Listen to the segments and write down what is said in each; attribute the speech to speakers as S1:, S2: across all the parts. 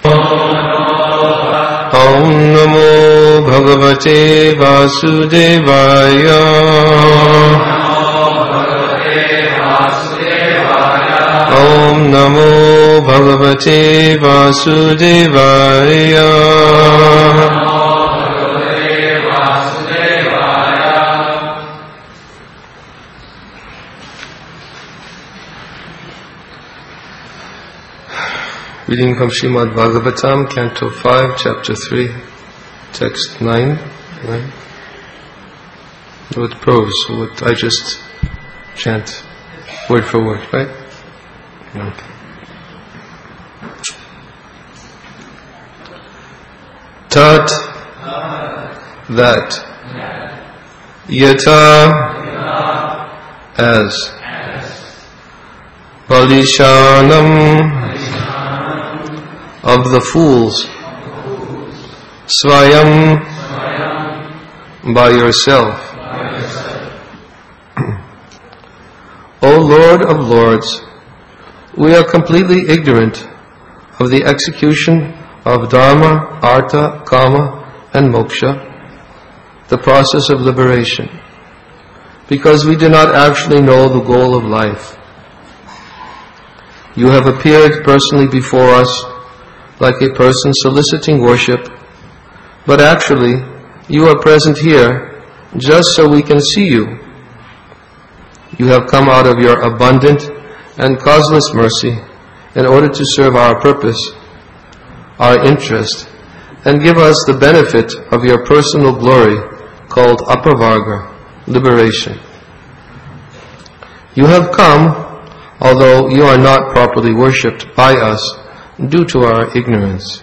S1: Om Namo Bhagavate Vasudevaya. Om Namo Bhagavate Vasudevaya. Reading from Srimad Bhagavatam, Canto 5, Chapter 3, Text 9. Right? With prose, what I just chant word for word, right? Okay. Tat, that, yata, as, Balishanam, of the fools, Swayam, by yourself. O Lord of Lords, we are completely ignorant of the execution of Dharma, Artha, Kama, and Moksha, the process of liberation, because we do not actually know the goal of life. You have appeared personally before us like a person soliciting worship, but actually you are present here just so we can see you. You have come out of your abundant and causeless mercy in order to serve our purpose, our interest, and give us the benefit of your personal glory called Apavarga, liberation. You have come, although you are not properly worshipped by us due to our ignorance.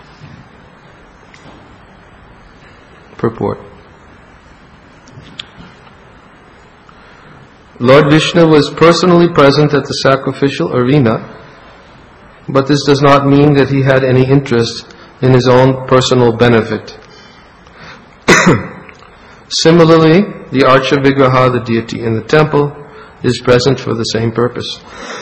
S1: Purport. Lord Vishnu was personally present at the sacrificial arena, but this does not mean that he had any interest in his own personal benefit. Similarly, the Archa Vigraha, the deity in the temple, is present for the same purpose.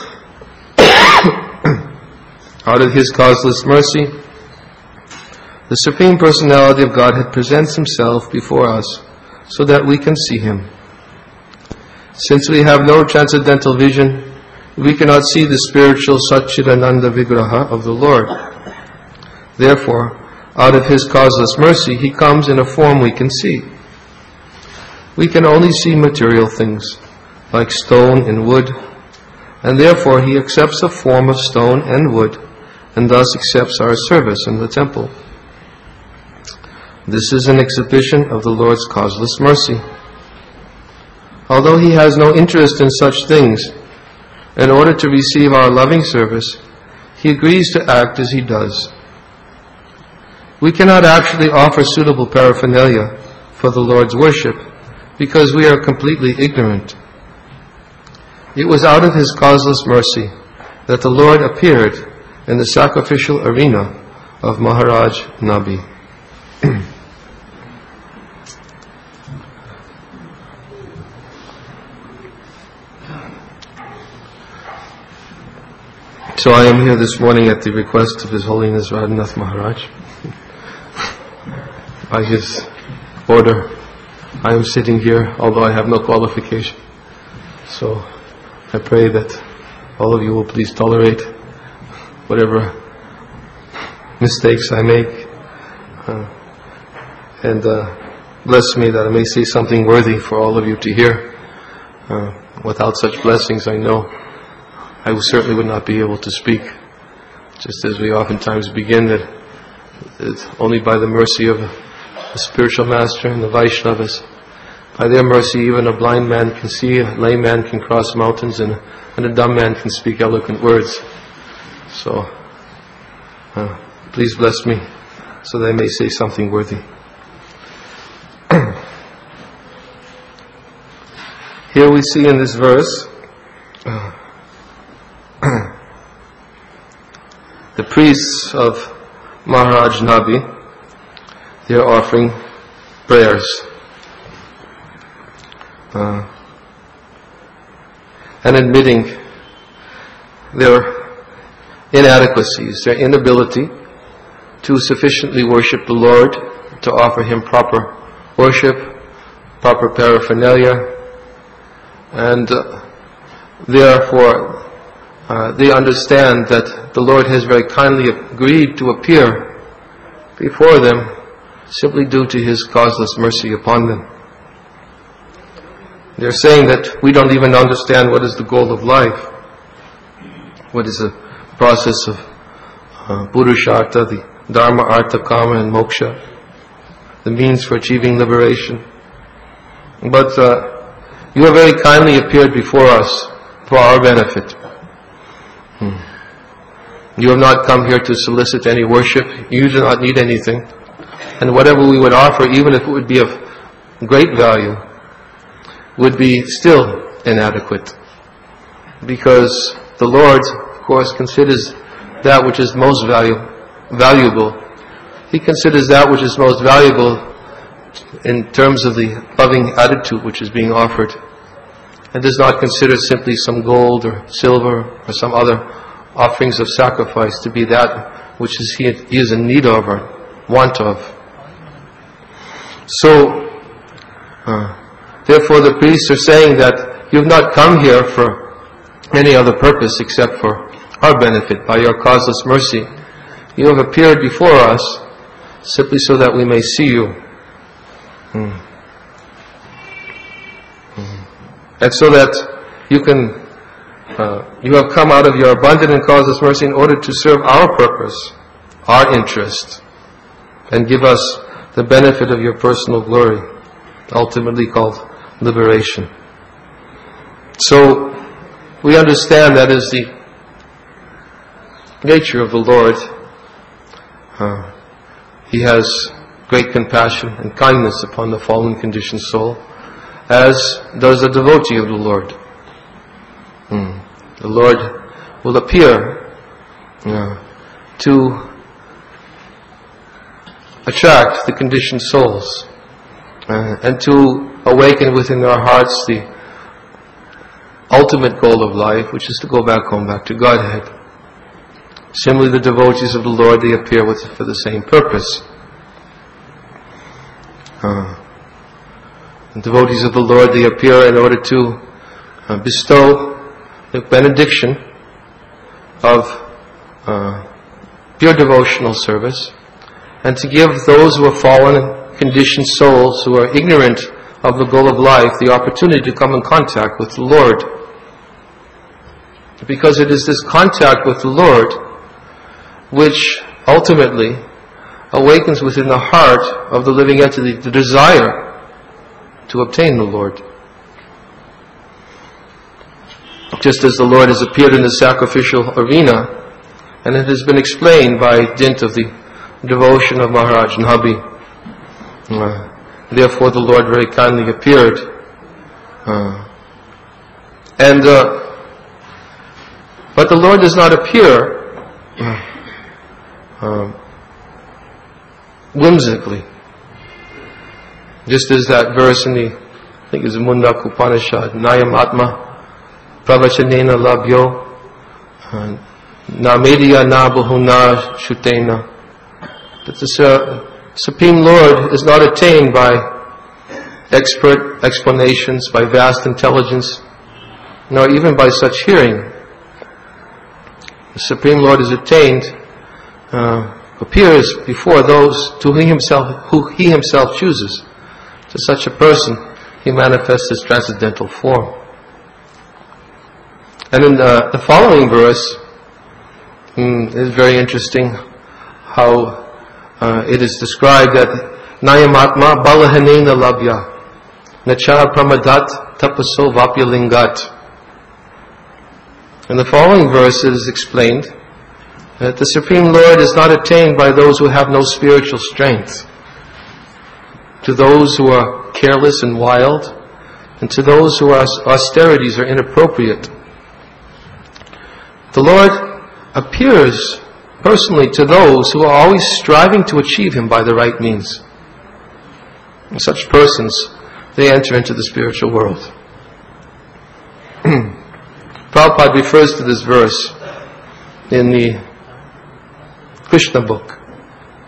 S1: Out of His causeless mercy, the Supreme Personality of Godhead presents Himself before us so that we can see Him. Since we have no transcendental vision, we cannot see the spiritual Satchidananda Vigraha of the Lord. Therefore, out of His causeless mercy, He comes in a form we can see. We can only see material things, like stone and wood, and therefore He accepts the form of stone and wood, and thus accepts our service in the temple. This is an exhibition of the Lord's causeless mercy. Although He has no interest in such things, in order to receive our loving service, He agrees to act as He does. We cannot actually offer suitable paraphernalia for the Lord's worship because we are completely ignorant. It was out of His causeless mercy that the Lord appeared in the sacrificial arena of Maharaj Nabi. So I am here this morning at the request of His Holiness Radhanath Maharaj. By his order, I am sitting here, although I have no qualification. So I pray that all of you will please tolerate whatever mistakes I make, and bless me that I may say something worthy for all of you to hear. Without such blessings, I know I certainly would not be able to speak. Just as we oftentimes begin that it's only by the mercy of the spiritual master and the Vaishnavas, by their mercy even a blind man can see, a lame man can cross mountains, and a dumb man can speak eloquent words. So, please bless me so that I may say something worthy. Here we see in this verse the priests of Maharaj Nabi, they are offering prayers. And admitting their inadequacies, their inability to sufficiently worship the Lord, to offer Him proper worship, proper paraphernalia, and therefore they understand that the Lord has very kindly agreed to appear before them simply due to His causeless mercy upon them. They're saying that we don't even understand what is the goal of life, what is the process of Purushartha, the Dharma, Artha, Kama, and Moksha, the means for achieving liberation. But you have very kindly appeared before us for our benefit. You have not come here to solicit any worship. You do not need anything. And whatever we would offer, even if it would be of great value, would be still inadequate. Because the Lord, of course, considers that which is most valuable. He considers that which is most valuable in terms of the loving attitude which is being offered, and does not consider simply some gold or silver or some other offerings of sacrifice to be that which he is in need of or want of. So, therefore the priests are saying that you have not come here for any other purpose except for our benefit. By your causeless mercy, you have appeared before us simply so that we may see you. And so that you have come out of your abundant and causeless mercy in order to serve our purpose, our interest, and give us the benefit of your personal glory, ultimately called liberation. So, we understand that is the nature of the Lord. He has great compassion and kindness upon the fallen conditioned soul, as does a devotee of the Lord. The Lord will appear to attract the conditioned souls and to awaken within their hearts the ultimate goal of life, which is to go back home, back to Godhead. Similarly, the devotees of the Lord, they appear for the same purpose. The devotees of the Lord, they appear in order to bestow the benediction of pure devotional service, and to give those who are fallen and conditioned souls who are ignorant of the goal of life the opportunity to come in contact with the Lord. Because it is this contact with the Lord which ultimately awakens within the heart of the living entity the desire to obtain the Lord. Just as the Lord has appeared in the sacrificial arena, and it has been explained by dint of the devotion of Maharaj Nabi. Therefore the Lord very kindly appeared. But the Lord does not appear whimsically. Just as that verse in the, I think it's Mundak Upanishad, Nayam Atma Pravachanena Labhyo Namediya Na Bahuna Shutena. That the Supreme Lord is not attained by expert explanations, by vast intelligence, nor even by such hearing. The Supreme Lord is attained, appears before those who He Himself chooses. To such a person, He manifests His transcendental form. And in the following verse, it is very interesting how it is described that Nayamatma Balahanena Labhya Nachara Pramadat Tapaso Vapyalingat. In the following verse it is explained that the Supreme Lord is not attained by those who have no spiritual strength, to those who are careless and wild, and to those whose austerities are inappropriate. The Lord appears personally to those who are always striving to achieve Him by the right means. And such persons, they enter into the spiritual world. Prabhupada refers to this verse in the Krishna book.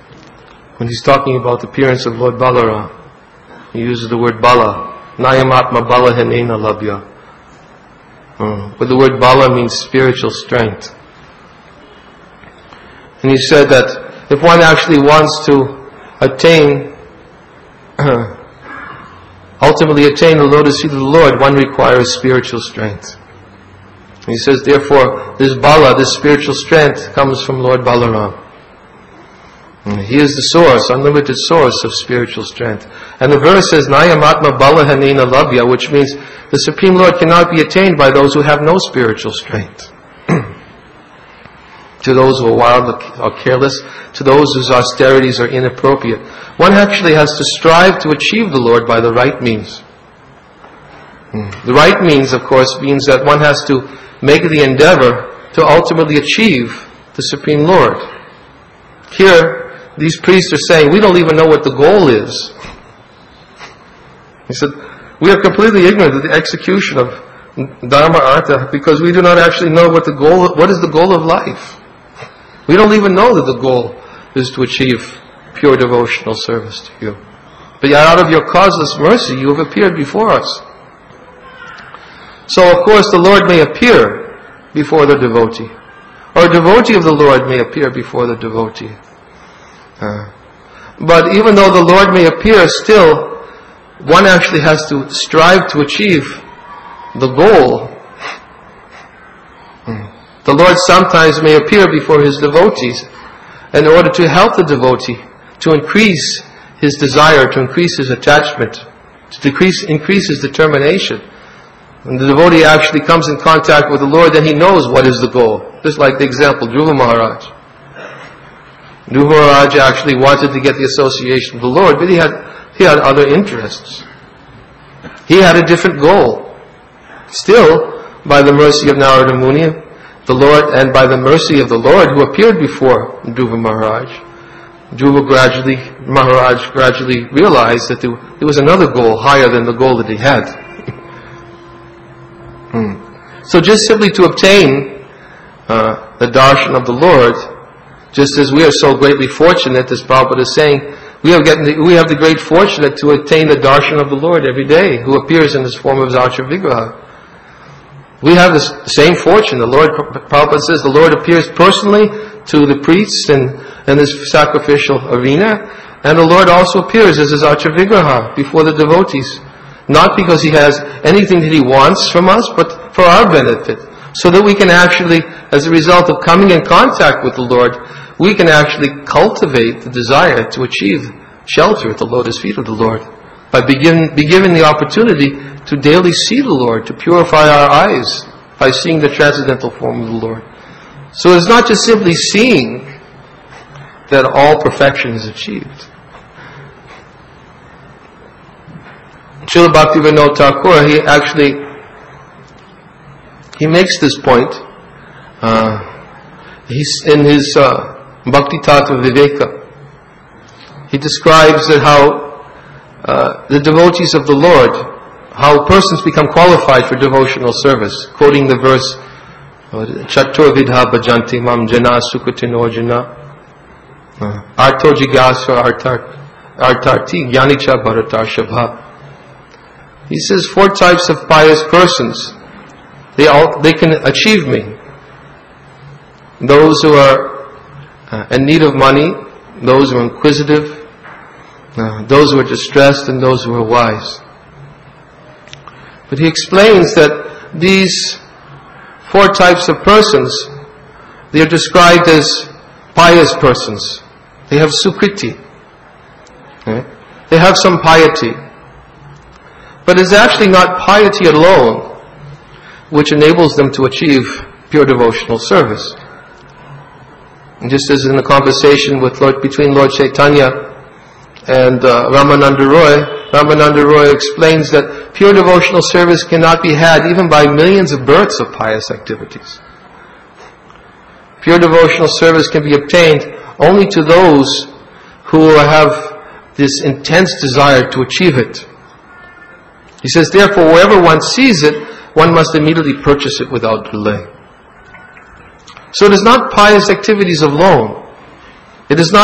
S1: when he's talking about the appearance of Lord Balaram, he uses the word Bala. Nayamatma Bala Henena Labhya. But the word Bala means spiritual strength. And he said that if one actually wants to ultimately attain the lotus seat of the Lord, one requires spiritual strength. And he says, therefore, this Bala, this spiritual strength, comes from Lord Balaram. And he is the source, unlimited source of spiritual strength. And the verse says, Nayamatma Bala Hanena Labhya, which means the Supreme Lord cannot be attained by those who have no spiritual strength. To those who are wild or careless, to those whose austerities are inappropriate. One actually has to strive to achieve the Lord by the right means. The right means, of course, means that one has to make the endeavor to ultimately achieve the Supreme Lord. Here, these priests are saying, we don't even know what the goal is. He said, we are completely ignorant of the execution of Dharma Artha because we do not actually know what is the goal of life. We don't even know that the goal is to achieve pure devotional service to you. But yet out of your causeless mercy, you have appeared before us. So of course the Lord may appear before the devotee. Or a devotee of the Lord may appear before the devotee. But even though the Lord may appear, still, one actually has to strive to achieve the goal. The Lord sometimes may appear before His devotees in order to help the devotee to increase his desire, to increase his attachment, to increase his determination. When the devotee actually comes in contact with the Lord, then he knows what is the goal. Just like the example, Dhruva Maharaj. Dhruva Maharaj actually wanted to get the association of the Lord, but he had other interests. He had a different goal. Still, by the mercy of Narada Muni, the Lord, and by the mercy of the Lord who appeared before Dhruva Maharaj, Maharaj gradually realized that there was another goal higher than the goal that he had. So just simply to obtain the darshan of the Lord, just as we are so greatly fortunate, as Prabhupada is saying, we have the great fortunate to attain the darshan of the Lord every day, who appears in this form of Zacha Vigraha. We have the same fortune. The Lord, Prabhupada says, the Lord appears personally to the priests in this sacrificial arena, and the Lord also appears as a Zacha Vigraha before the devotees. Not because He has anything that He wants from us, but for our benefit. So that we can actually, as a result of coming in contact with the Lord, we can actually cultivate the desire to achieve shelter at the lotus feet of the Lord. By be given the opportunity to daily see the Lord, to purify our eyes by seeing the transcendental form of the Lord. So it's not just simply seeing that all perfection is achieved. Srila Bhaktivinoda Thakur, he makes this point. He's in his Bhakti Tattva Viveka. He describes that how the devotees of the Lord, how persons become qualified for devotional service, quoting the verse, Chatur Vidha Bhajanti Mam Jana Sukhatino Jana Arto Jigyasa Artarti Jnanicha Bharatar Shabha. He says 4 types of pious persons, they can achieve me. Those who are in need of money, those who are inquisitive, those who are distressed, and those who are wise. But he explains that these 4 types of persons, they are described as pious persons. They have sukriti. Okay? They have some piety. But it's actually not piety alone which enables them to achieve pure devotional service. And just as in the conversation between Lord Chaitanya and Ramananda Roy explains that pure devotional service cannot be had even by millions of births of pious activities. Pure devotional service can be obtained only to those who have this intense desire to achieve it. He says, therefore, wherever one sees it, one must immediately purchase it without delay. So it is not pious activities alone. It is not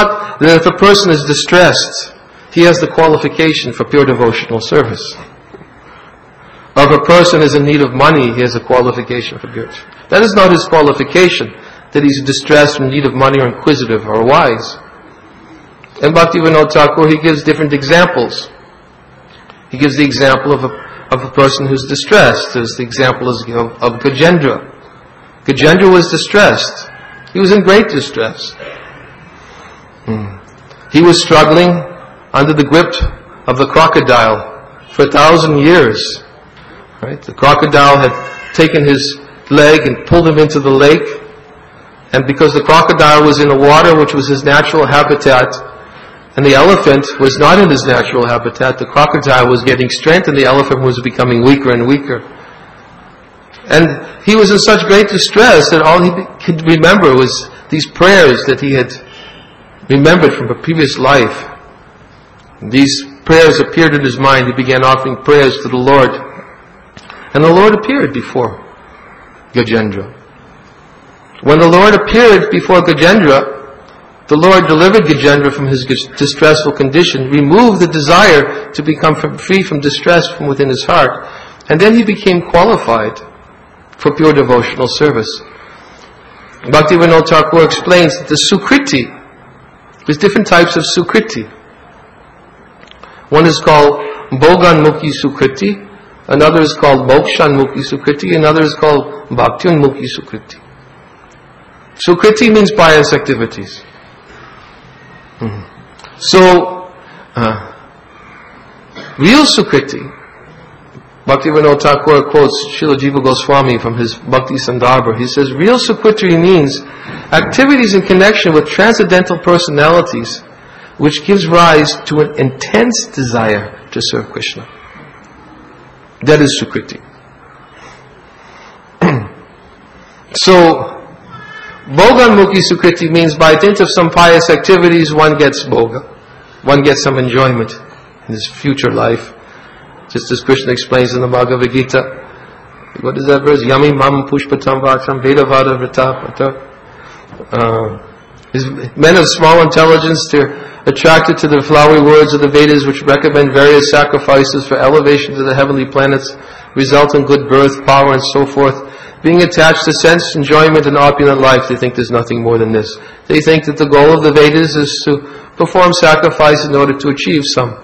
S1: that if a person is distressed, he has the qualification for pure devotional service. Or if a person is in need of money, he has a qualification for pure. That is not his qualification, that he's distressed, in need of money, or inquisitive, or wise. And Bhaktivinoda Thakur, he gives different examples. He gives the example of a person who's distressed. There's the example of Gajendra. Gajendra was distressed. He was in great distress. He was struggling under the grip of the crocodile for 1,000 years. Right? The crocodile had taken his leg and pulled him into the lake. And because the crocodile was in the water, which was his natural habitat, and the elephant was not in his natural habitat, the crocodile was getting strength and the elephant was becoming weaker and weaker. And he was in such great distress that all he could remember was these prayers that he had remembered from a previous life. These prayers appeared in his mind. He began offering prayers to the Lord. And the Lord appeared before Gajendra. When the Lord appeared before Gajendra, the Lord delivered Gajendra from his distressful condition, removed the desire to become free from distress from within his heart, and then he became qualified for pure devotional service. Bhaktivinoda Thakur explains that the Sukriti, there's different types of Sukriti. One is called Bhoganmukhi Sukriti, another is called Mokshanmukhi Sukriti, another is called Bhaktyunmukhi Sukriti. Sukriti means pious activities. So, real Sukriti, Bhaktivinoda Thakur quotes Srila Jiva Goswami from his Bhakti Sandarbha. He says, real Sukriti means activities in connection with transcendental personalities which gives rise to an intense desire to serve Krishna. That is Sukriti. So, Bhoganmukhi Sukriti means by dint of some pious activities one gets bhoga. One gets some enjoyment in his future life. Just as Krishna explains in the Bhagavad Gita. What is that verse? Yami mam pushpatam vacham vedavada vritapata. Men of small intelligence, they're attracted to the flowery words of the Vedas which recommend various sacrifices for elevation to the heavenly planets, result in good birth, power, and so forth. Being attached to sense, enjoyment, and opulent life, they think there's nothing more than this. They think that the goal of the Vedas is to perform sacrifice in order to achieve some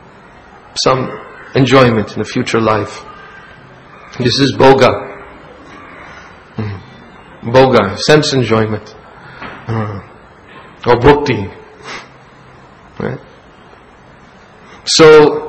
S1: enjoyment in a future life. This is bhoga. Bhoga, sense enjoyment. Or bhukti. Right? So,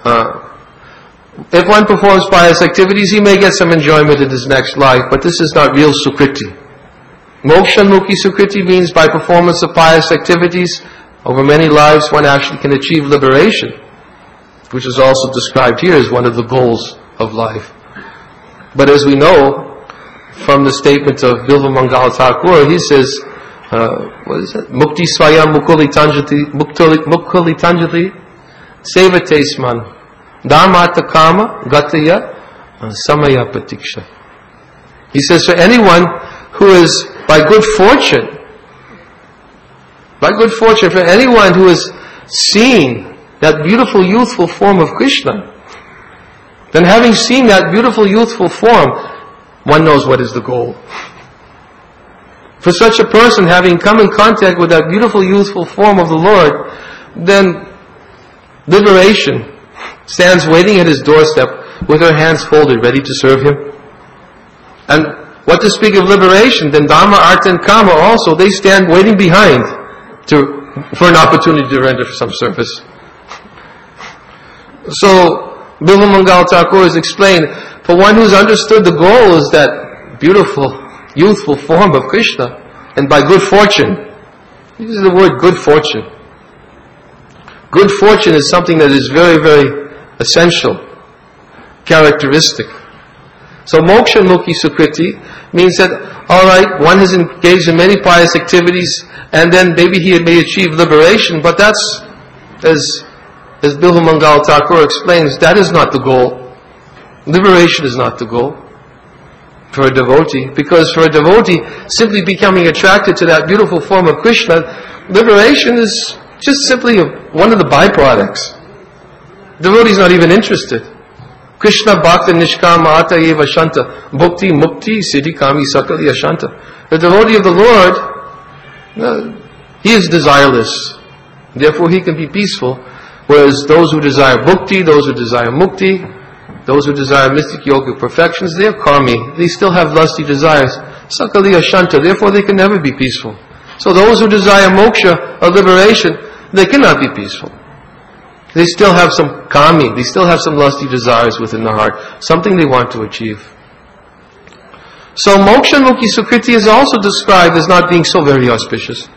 S1: if one performs pious activities, he may get some enjoyment in his next life, but this is not real Sukriti. Mokshanmukhi Sukriti means by performance of pious activities, over many lives one actually can achieve liberation, which is also described here as one of the goals of life. But as we know, from the statement of Bilva Mangal Thakur, he says, what is it? Mukti Swayam Mukuli Tanjati Sevate Sman Dharmata Kama Gataya Samaya Patiksha. He says, for anyone who is by good fortune, for anyone who has seen that beautiful youthful form of Krishna, then having seen that beautiful youthful form, one knows what is the goal. For such a person, having come in contact with that beautiful youthful form of the Lord, then liberation stands waiting at his doorstep with her hands folded, ready to serve him. And what to speak of liberation, then Dharma, Artha and Kama also, they stand waiting behind for an opportunity to render some service. So, Bilva Mangal Thakur has explained, for one who's understood the goal is that beautiful, youthful form of Krishna, and by good fortune, he uses the word good fortune. Good fortune is something that is very, very essential, characteristic. So Mokshanmukhi Sukriti means that, alright, one has engaged in many pious activities, and then maybe he may achieve liberation, but that's, as Bilva Mangal Thakur explains, that is not the goal. Liberation is not the goal for a devotee, because for a devotee, simply becoming attracted to that beautiful form of Krishna, liberation is just simply one of the byproducts. Devotee is not even interested. Krishna bhakta nishkama ata eva shanta bhukti mukti siddhi kami sakali ashanta. The devotee of the Lord, he is desireless. Therefore he can be peaceful. Whereas those who desire bhukti, those who desire mukti, those who desire mystic yogic perfections, they are karmi. They still have lusty desires. Sakali ashanta. Therefore they can never be peaceful. So those who desire moksha or liberation, they cannot be peaceful. They still have some kami, they still have some lusty desires within the heart, something they want to achieve. So moksha and mukhi sukriti is also described as not being so very auspicious.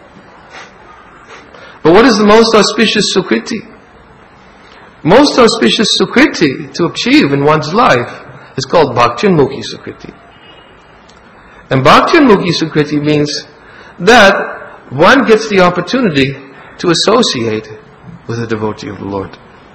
S1: But what is the most auspicious sukriti? Most auspicious sukriti to achieve in one's life is called bhakti and mukhi sukriti. And bhakti and mukhi sukriti means that one gets the opportunity to associate with a devotee of the Lord.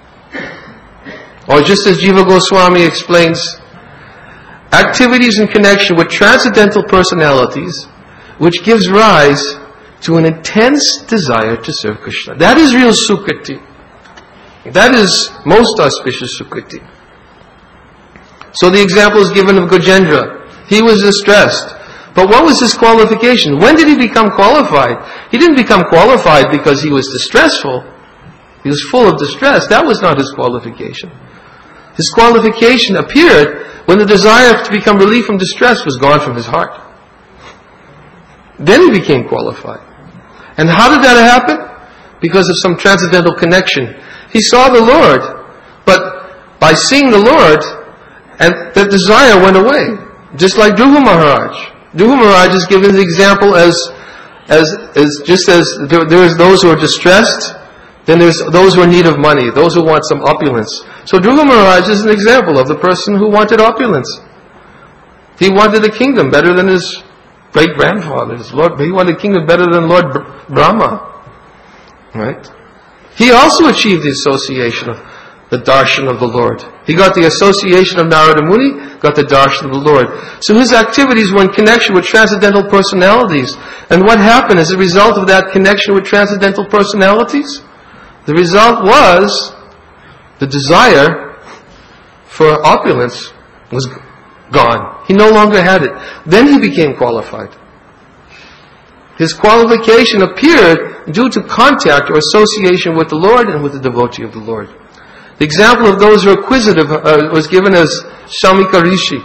S1: Or just as Jiva Goswami explains, activities in connection with transcendental personalities which gives rise to an intense desire to serve Krishna. That is real sukriti. That is most auspicious sukriti. So the example is given of Gajendra. He was distressed. But what was his qualification? When did he become qualified? He didn't become qualified because he was distressful. He was full of distress. That was not his qualification. His qualification appeared when the desire to become relieved from distress was gone from his heart. Then he became qualified. And how did that happen? Because of some transcendental connection. He saw the Lord, but by seeing the Lord, and the desire went away. Just like Dhruva Maharaj. Dhruva Maharaj is given the example as just as there is those who are distressed, then there's those who are in need of money, those who want some opulence. So Dhruva Maharaj is an example of the person who wanted opulence. He wanted the kingdom better than his great-grandfather, his Lord. He wanted the kingdom better than Lord Brahma. Right? He also achieved the association of the darshan of the Lord. He got the association of Narada Muni, got the darshan of the Lord. So his activities were in connection with transcendental personalities. And what happened as a result of that connection with transcendental personalities? The result was the desire for opulence was gone. He no longer had it. Then he became qualified. His qualification appeared due to contact or association with the Lord and with the devotee of the Lord. The example of those who are acquisitive was given as Shaunaka Rishi.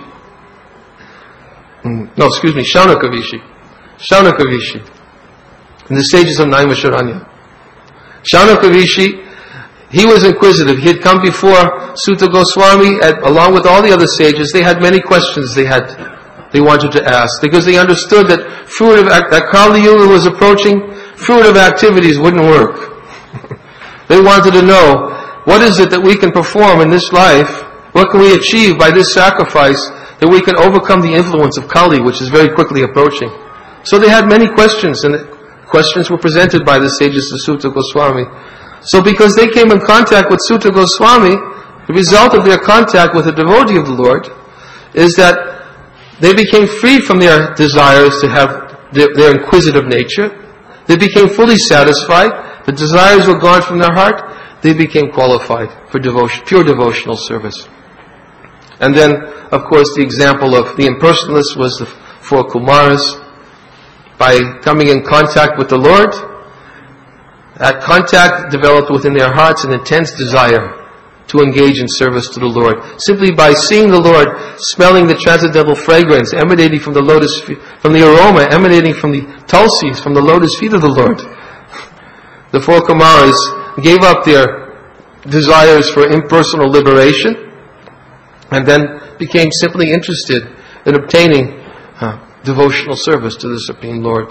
S1: Shaunaka Rishi. Shaunaka Rishi. In the sages of Naimisharanya. Shaunaka Rishi, he was inquisitive. He had come before Suta Goswami along with all the other sages. They had many questions they wanted to ask because they understood that that Kali Yuga was approaching, fruitive activities wouldn't work. They wanted to know, what is it that we can perform in this life? What can we achieve by this sacrifice that we can overcome the influence of Kali, which is very quickly approaching? So they had many questions, and the questions were presented by the sages of Suta Goswami. So because they came in contact with Suta Goswami, the result of their contact with the devotee of the Lord is that they became free from their desires to have their inquisitive nature. They became fully satisfied. The desires were gone from their heart. They became qualified for devotion, pure devotional service. And then, of course, the example of the impersonalists was the four Kumaras. By coming in contact with the Lord, that contact developed within their hearts an intense desire to engage in service to the Lord. Simply by seeing the Lord, smelling the transcendental fragrance emanating from the lotus, from the aroma emanating from the tulsis, from the lotus feet of the Lord, the four Kumaras gave up their desires for impersonal liberation and then became simply interested in obtaining devotional service to the Supreme Lord.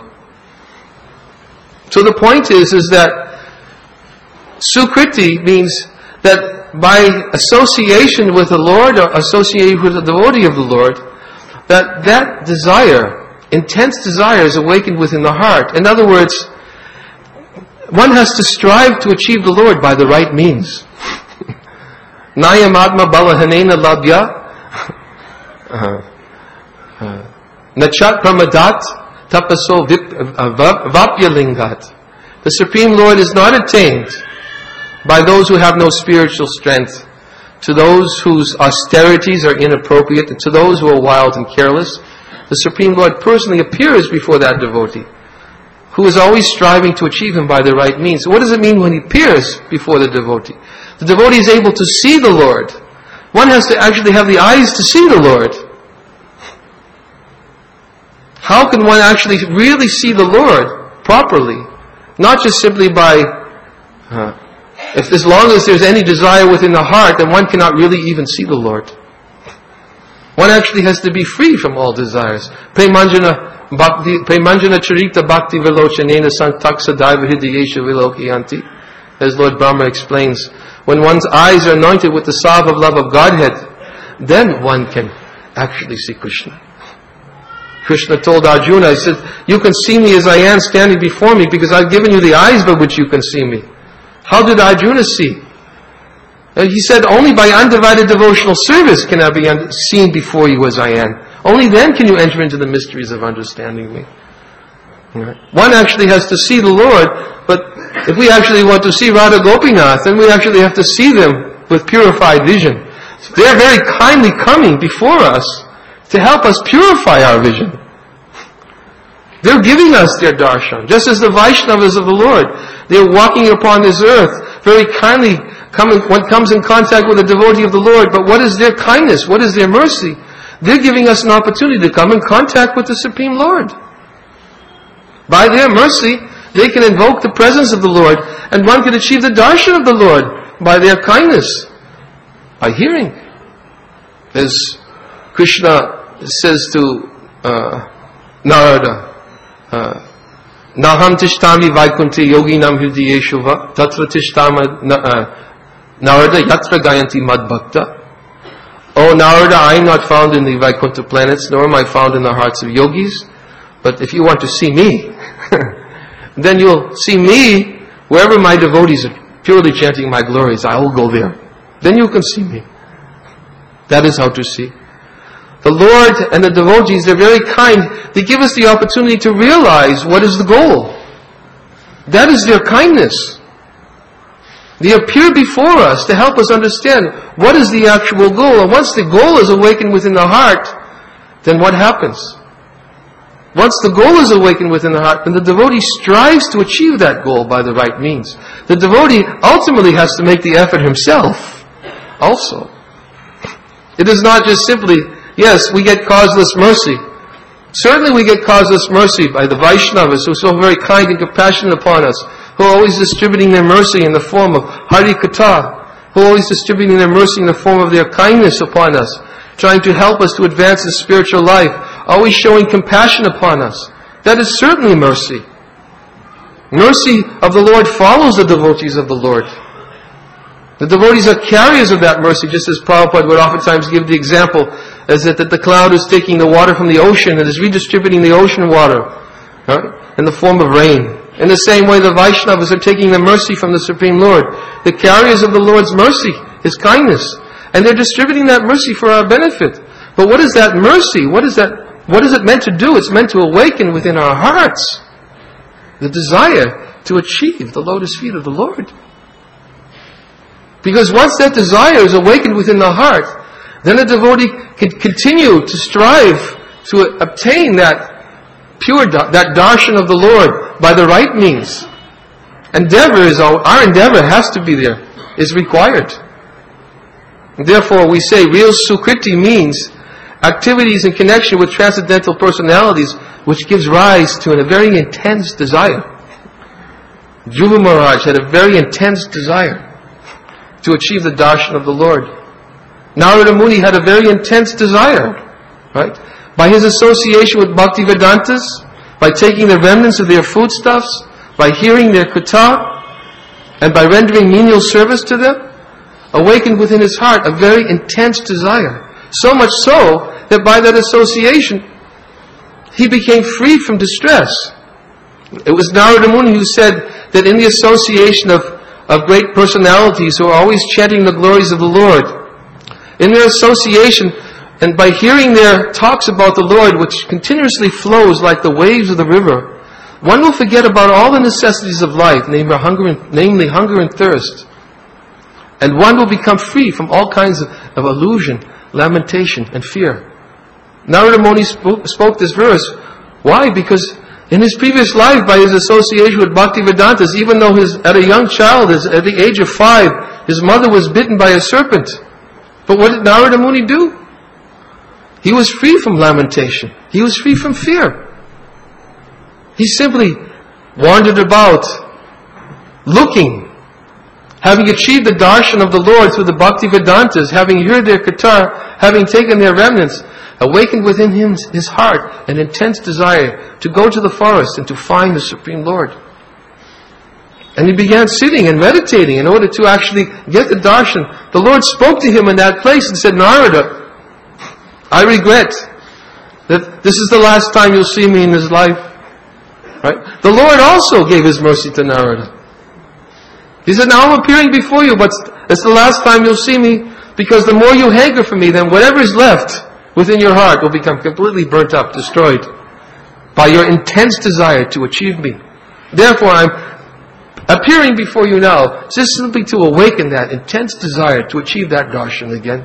S1: So the point is that Sukriti means that by association with the Lord or associating with the devotee of the Lord, that desire, intense desire is awakened within the heart. In other words, one has to strive to achieve the Lord by the right means. Nayam atma balahanena labhya nachat pramadat tapaso vapyalingat The Supreme Lord is not attained by those who have no spiritual strength, to those whose austerities are inappropriate, and to those who are wild and careless. The Supreme Lord personally appears before that devotee, who is always striving to achieve Him by the right means. So what does it mean when He appears before the devotee? The devotee is able to see the Lord. One has to actually have the eyes to see the Lord. How can one actually really see the Lord properly? Not just simply by, as long as there's any desire within the heart, then one cannot really even see the Lord. One actually has to be free from all desires. Premanjana charita bhakti vilochanena santaksa daiva hridayesha vilokiyanti. As Lord Brahma explains, when one's eyes are anointed with the salve of love of Godhead, then one can actually see Krishna. Krishna told Arjuna, He said, you can see me as I am standing before me because I've given you the eyes by which you can see me. How did Arjuna see? He said, only by undivided devotional service can I be seen before you as I am. Only then can you enter into the mysteries of understanding me. One actually has to see the Lord, but if we actually want to see Radha Gopinath, then we actually have to see them with purified vision. They're very kindly coming before us to help us purify our vision. They're giving us their darshan, just as the Vaishnavas of the Lord. They're walking upon this earth, very kindly one comes in contact with a devotee of the Lord, but what is their kindness? What is their mercy? They're giving us an opportunity to come in contact with the Supreme Lord. By their mercy, they can invoke the presence of the Lord, and one can achieve the darshan of the Lord by their kindness, by hearing. As Krishna says to Narada, Naham tishtami vaikunti yoginam hridayeshuva tatra tishtama Narada yatra gayanti madbhakta. Oh Narada, I am not found in the Vaikuntha planets, nor am I found in the hearts of yogis. But if you want to see me, then you'll see me wherever my devotees are purely chanting my glories. I will go there. Then you can see me. That is how to see. The Lord and the devotees, they're very kind. They give us the opportunity to realize what is the goal. That is their kindness. They appear before us to help us understand what is the actual goal. And once the goal is awakened within the heart, then what happens? Once the goal is awakened within the heart, then the devotee strives to achieve that goal by the right means. The devotee ultimately has to make the effort himself also. It is not just simply, yes, we get causeless mercy. Certainly we get causeless mercy by the Vaishnavas who are so very kind and compassionate upon us, who are always distributing their mercy in the form of Hari Katha, who are always distributing their mercy in the form of their kindness upon us, trying to help us to advance in spiritual life, always showing compassion upon us. That is certainly mercy. Mercy of the Lord follows the devotees of the Lord. The devotees are carriers of that mercy, just as Prabhupada would oftentimes give the example as that the cloud is taking the water from the ocean and is redistributing the ocean water, right, in the form of rain. In the same way, the Vaishnavas are taking the mercy from the Supreme Lord. The carriers of the Lord's mercy, His kindness. And they're distributing that mercy for our benefit. But what is that mercy? What is it meant to do? It's meant to awaken within our hearts the desire to achieve the lotus feet of the Lord. Because once that desire is awakened within the heart, then a devotee can continue to strive to obtain that pure, that darshan of the Lord by the right means. Our endeavor has to be there, is required. And therefore we say real sukriti means activities in connection with transcendental personalities which gives rise to a very intense desire. Dhruva Maharaj had a very intense desire to achieve the darshan of the Lord. Narada Muni had a very intense desire, right? By his association with Bhaktivedantas, by taking the remnants of their foodstuffs, by hearing their katha, and by rendering menial service to them, awakened within his heart a very intense desire. So much so that by that association, he became free from distress. It was Narada Muni who said that in the association of great personalities who are always chanting the glories of the Lord, in their association, and by hearing their talks about the Lord, which continuously flows like the waves of the river, one will forget about all the necessities of life, namely hunger and thirst. And one will become free from all kinds of illusion, lamentation, and fear. Narada Muni spoke this verse. Why? Because in his previous life, by his association with Bhaktivedantas, even though at a young child, at the age of 5, his mother was bitten by a serpent. But what did Narada Muni do? He was free from lamentation. He was free from fear. He simply wandered about, looking, having achieved the darshan of the Lord through the Bhaktivedantas, having heard their katar, having taken their remnants, awakened within him his heart an intense desire to go to the forest and to find the Supreme Lord. And he began sitting and meditating in order to actually get the darshan. The Lord spoke to him in that place and said, Narada, I regret that this is the last time you'll see me in this life. Right? The Lord also gave His mercy to Narada. He said, now I'm appearing before you, but it's the last time you'll see me, because the more you hanker for me, then whatever is left within your heart will become completely burnt up, destroyed, by your intense desire to achieve me. Therefore, I'm appearing before you now, just simply to awaken that intense desire to achieve that darshan again.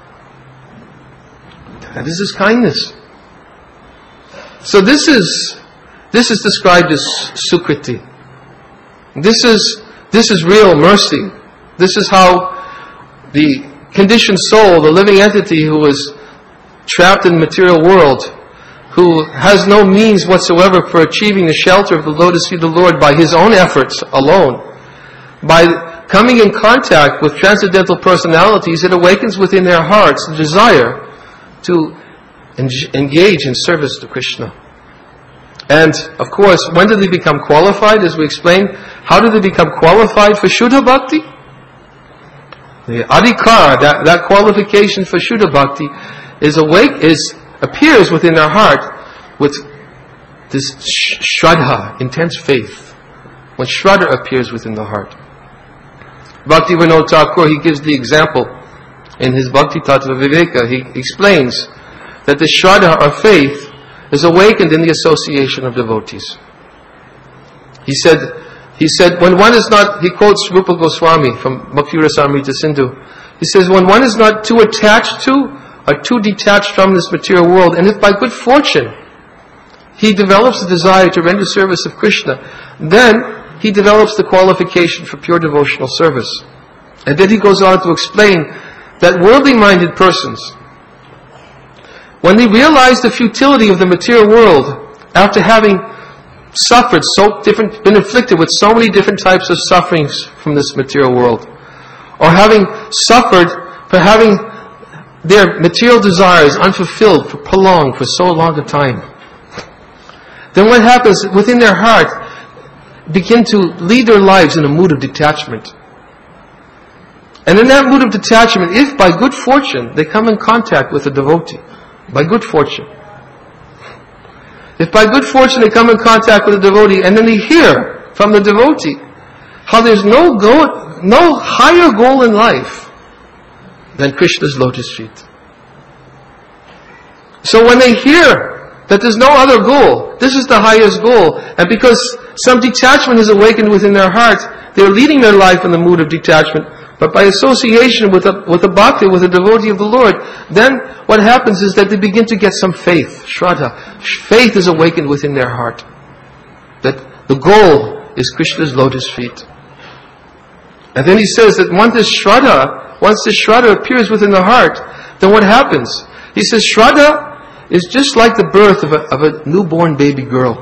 S1: That is His kindness. So this is described as Sukriti. This is real mercy. This is how the conditioned soul, the living entity who is trapped in the material world, who has no means whatsoever for achieving the shelter of the lotus feet of the Lord by his own efforts alone, by coming in contact with transcendental personalities, it awakens within their hearts the desire to engage in service to Krishna. And, of course, when did they become qualified? As we explained, how did they become qualified for Shuddha Bhakti? The adhikar, that qualification for Shuddha Bhakti, appears within their heart with this shraddha, intense faith. When shraddha appears within the heart. Bhaktivinoda Thakur, he gives the example in his Bhakti Tattva Viveka. He explains that the shraddha or faith is awakened in the association of devotees. He said, when one is not, he quotes Rupa Goswami from Bhakti Rasamrita Sindhu. He says, when one is not too attached to or too detached from this material world, and if by good fortune he develops the desire to render service of Krishna, then he develops the qualification for pure devotional service. And then he goes on to explain that worldly-minded persons, when they realize the futility of the material world, after having been afflicted with so many different types of sufferings from this material world, or having suffered for having their material desires unfulfilled for so long a time, then what happens within their heart, begin to lead their lives in a mood of detachment. And in that mood of detachment, if by good fortune they come in contact with a devotee, by good fortune, if by good fortune they come in contact with a devotee, and then they hear from the devotee how there's no higher goal in life than Krishna's lotus feet. So when they hear that there's no other goal, this is the highest goal, and because some detachment is awakened within their hearts, they're leading their life in the mood of detachment, but by association with a bhakti, with a devotee of the Lord, then what happens is that they begin to get some faith, shraddha. Faith is awakened within their heart, that the goal is Krishna's lotus feet. And then he says that once this shraddha appears within the heart, then what happens? He says shraddha is just like the birth of a newborn baby girl.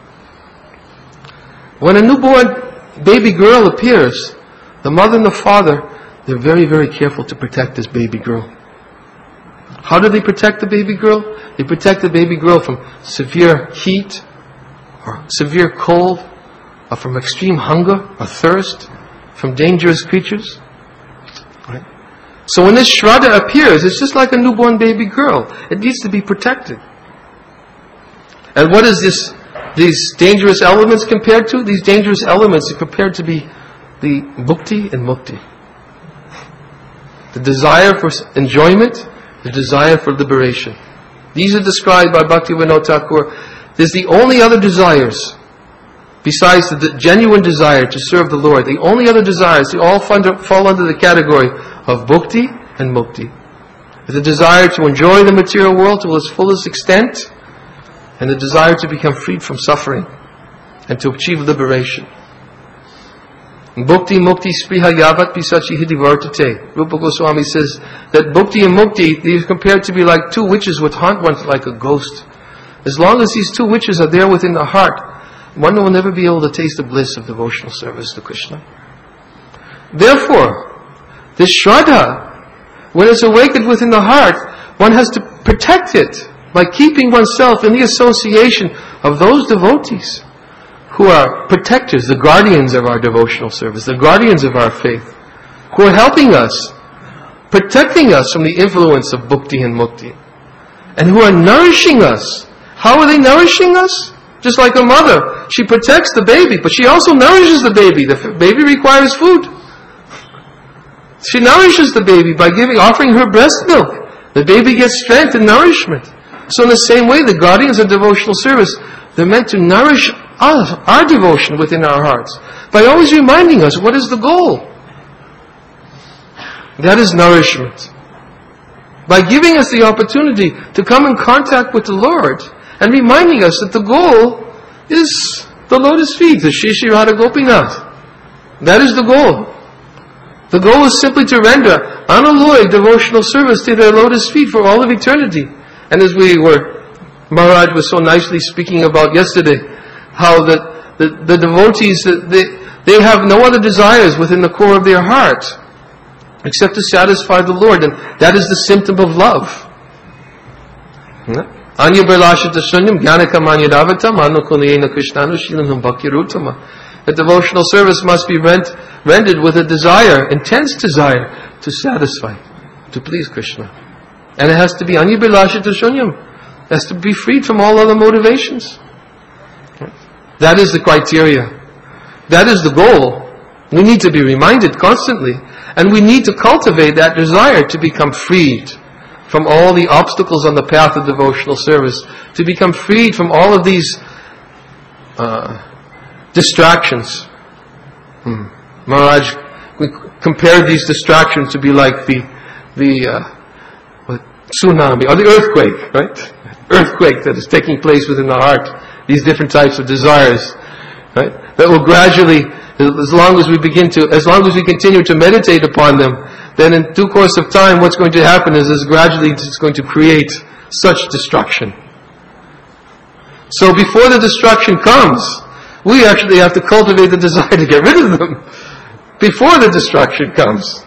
S1: When a newborn baby girl appears, the mother and the father, they're very, very careful to protect this baby girl. How do they protect the baby girl? They protect the baby girl from severe heat, or severe cold, or from extreme hunger or thirst, from dangerous creatures. Right? So when this shraddha appears, it's just like a newborn baby girl. It needs to be protected. And what is these dangerous elements compared to? These dangerous elements are compared to be the bhukti and mukti. The desire for enjoyment, the desire for liberation. These are described by Bhaktivinoda Thakur. There's the only other desires besides the genuine desire to serve the Lord, the only other desires, they all fall under the category of bhukti and mukti. The desire to enjoy the material world to its fullest extent, and the desire to become freed from suffering and to achieve liberation. Bhukti mukti spriha yavat pisachi hidivartate. Rupa Goswami says that bhukti and mukti, these are compared to be like two witches which haunt one like a ghost. As long as these two witches are there within the heart, one will never be able to taste the bliss of devotional service to Krishna. Therefore, this Shraddha, when it's awakened within the heart, one has to protect it by keeping oneself in the association of those devotees who are protectors, the guardians of our devotional service, the guardians of our faith, who are helping us, protecting us from the influence of bhukti and mukti, and who are nourishing us. How are they nourishing us? Just like a mother, she protects the baby, but she also nourishes the baby. The baby requires food. She nourishes the baby by offering her breast milk. The baby gets strength and nourishment. So in the same way, the guardians of devotional service, they're meant to nourish us, our devotion within our hearts, by always reminding us what is the goal. That is nourishment. By giving us the opportunity to come in contact with the Lord, and reminding us that the goal is the lotus feet, the Shri Shri Radha Gopinath. That is the goal. The goal is simply to render unalloyed devotional service to their lotus feet for all of eternity. And as Maharaj was so nicely speaking about yesterday, how the devotees, they have no other desires within the core of their heart except to satisfy the Lord, and that is the symptom of love. Anya Birlashita Shunyam Gyanakamanya Davatam Anukunayena Krishnanu Shilanam Bhaktirutama. A devotional service must be rendered with a desire, intense desire, to satisfy, to please Krishna. And it has to be Anya Birlashita Shunyam. It has to be freed from all other motivations. That is the criteria. That is the goal. We need to be reminded constantly. And we need to cultivate that desire to become freed from all the obstacles on the path of devotional service, to become freed from all of these distractions. Maharaj compared these distractions to be like the tsunami, or the earthquake, right? Earthquake that is taking place within the heart. These different types of desires, right? That will gradually, as long as we continue to meditate upon them, then in due course of time, what's going to happen is gradually it's going to create such destruction. So before the destruction comes, we actually have to cultivate the desire to get rid of them. Before the destruction comes.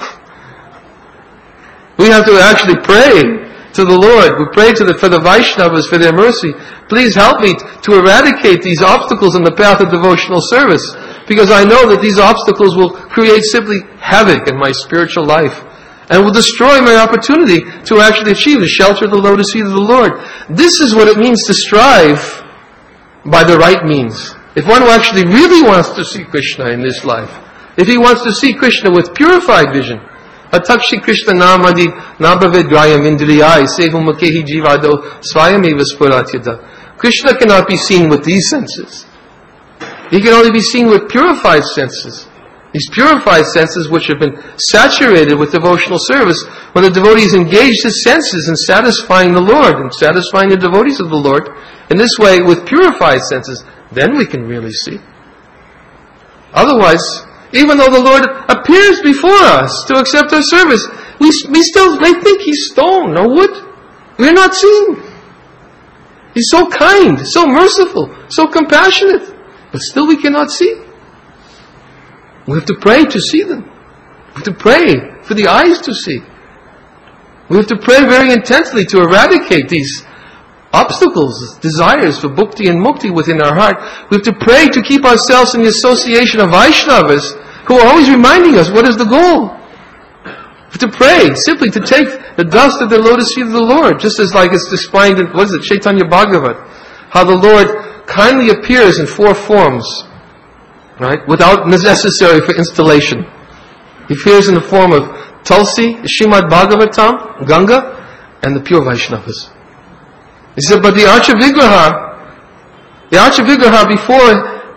S1: We have to actually pray to the Lord. We pray for the Vaishnavas, for their mercy. Please help me to eradicate these obstacles in the path of devotional service, because I know that these obstacles will create simply havoc in my spiritual life and will destroy my opportunity to actually achieve the shelter of the lotus feet of the Lord. This is what it means to strive by the right means. If one actually really wants to see Krishna in this life, if he wants to see Krishna with purified vision, Atakshi Krishna namadi nabhaved grayam indriyai sevumakehi jivado svayameva spuratyada. Krishna cannot be seen with these senses. He can only be seen with purified senses. These purified senses which have been saturated with devotional service, when the devotee is engaged his senses in satisfying the Lord and satisfying the devotees of the Lord, in this way with purified senses, then we can really see. Otherwise, even though the Lord appears before us to accept our service, we still may think He's stone or wood. We're not seeing. He's so kind, so merciful, so compassionate, but still we cannot see. We have to pray to see them. We have to pray for the eyes to see. We have to pray very intensely to eradicate these obstacles, desires for bhukti and mukti within our heart. We have to pray to keep ourselves in the association of Vaishnavas who are always reminding us what is the goal. We have to pray simply to take the dust of the lotus feet of the Lord, just as like it's explained in, Chaitanya Bhagavat, how the Lord kindly appears in 4 forms, right, without necessary for installation. He appears in the form of Tulsi, Srimad Bhagavatam, Ganga, and the pure Vaishnavas. He said, but the Archa Vigraha before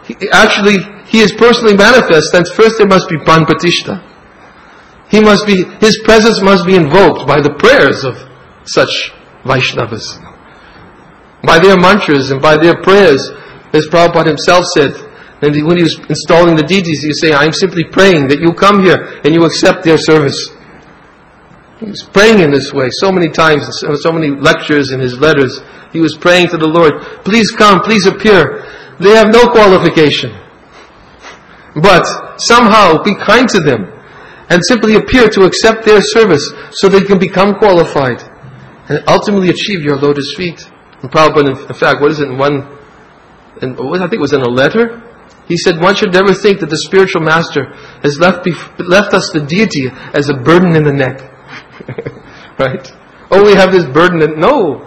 S1: He is personally manifest, then first there must be Pan Pratishta. His presence must be invoked by the prayers of such Vaishnavas. By their mantras and by their prayers, as Prabhupada himself said, and when he was installing the deities, he was saying, I am simply praying that you come here and you accept their service. He was praying in this way so many times, so many lectures in his letters. He was praying to the Lord, please come, please appear. They have no qualification. But somehow be kind to them and simply appear to accept their service so they can become qualified and ultimately achieve your lotus feet. And Prabhupada, in fact, I think it was in a letter, he said, one should never think that the spiritual master has left us the deity as a burden in the neck. Right? Oh, we have this burden. No,